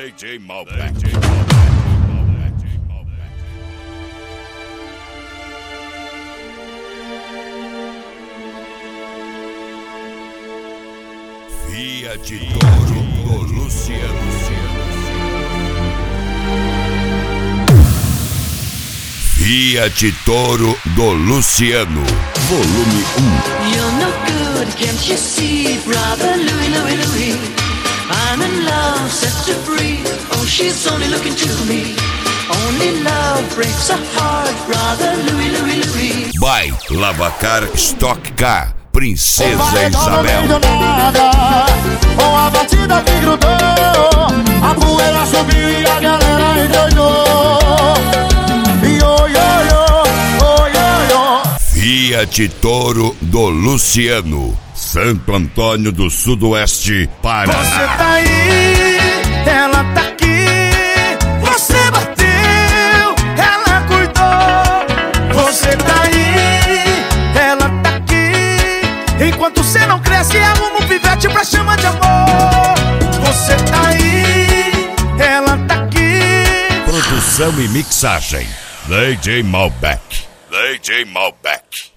DJ Malbec. Fiat Toro do Luciano. Fiat Toro do Luciano, volume 1. You're no good, can't you see, brother Louie, Louie, Louie? I'm in love, set to free. Oh, she's only looking to me. Only love breaks a heart, brother Louie, Louie, Louie. By Lavacar Stock Car, Princesa Isabel. Com a batida que grudou, a poeira subiu e a galera endoidou. Yo, yo, yo, oh, yo, yo. Fiat Toro do Luciano, Santo Antônio do Sudoeste, Paraná. Você tá aí, ela tá aqui. Você bateu, ela cuidou. Você tá aí, ela tá aqui. Enquanto você não cresce, arruma um pivete pra chamar de amor. Você tá aí, ela tá aqui. Produção e mixagem, DJ Malbec. DJ Malbec.